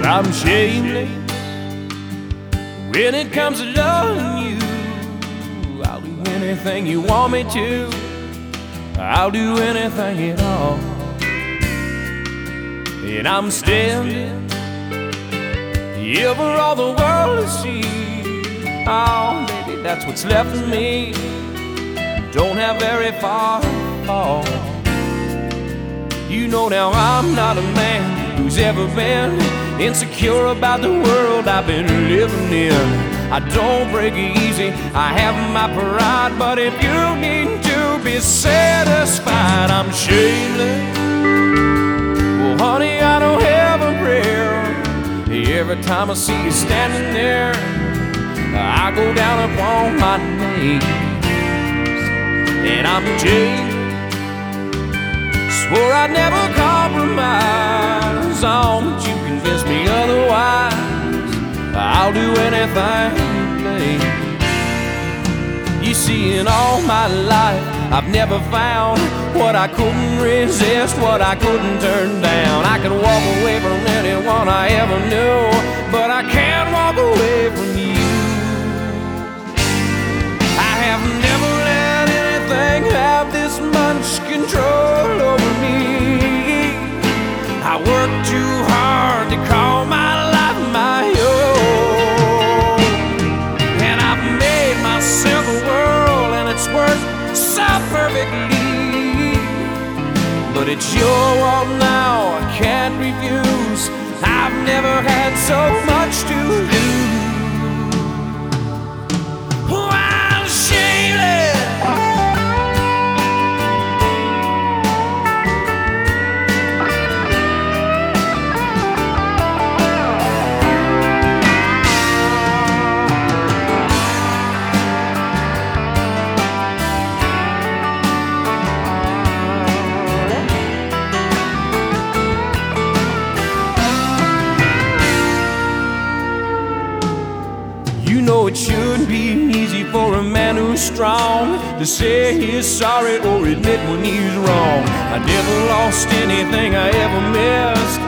I'm shameless when it comes to loving you. I'll do anything you want me to. I'll do anything at all. And I'm standing here for all the world to see. Oh, baby, that's what's left of me. Don't have very far to fall. You know now I'm not a man who's ever been insecure about the world I've been living in. I don't break easy, I have my pride, but if you need to be satisfied, I'm shameless. Well, honey, I don't have a prayer. Every time I see you standing there, I go down upon my knees. And I'm jaded, swore I'd never compromise on, but you convinced me otherwise. I'll do anything you please. You see, in all my life, I've never found what I couldn't resist, what I couldn't turn down. I can walk away from anyone I ever knew, but I can't walk away from you. I have never let anything have this much control over me. I work too hard to call my life my own, and I've made myself a world, and it's worked so perfectly. But it's your world now, I can't refuse. I've never had so much to lose. Oh, I'm shameless. You know it shouldn't be easy for a man who's strong to say he's sorry or admit when he's wrong. I never lost anything I ever missed.